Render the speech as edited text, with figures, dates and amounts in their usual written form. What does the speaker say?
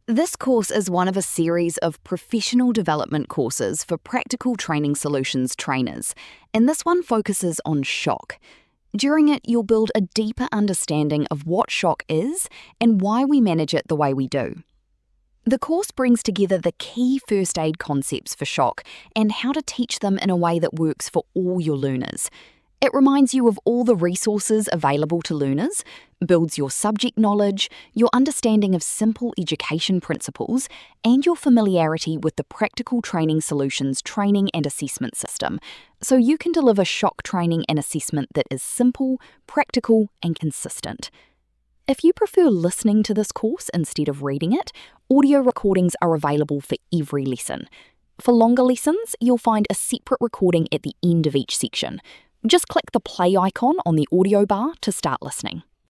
This course is one of a series of professional development courses for practical training solutions trainers, and this one focuses on shock. During it, you'll build a deeper understanding of what shock is and why we manage it the way we do. The course brings together the key first aid concepts for shock and how to teach them in a way that works for all your learners. It reminds you of all the resources available to learners, builds your subject knowledge, your understanding of simple education principles, and your familiarity with the Practical Training Solutions training and assessment system, so you can deliver shock training and assessment that is simple, practical, and consistent. If you prefer listening to this course instead of reading it, audio recordings are available for every lesson. For longer lessons, you'll find a separate recording at the end of each section. Just click the play icon on the audio bar to start listening.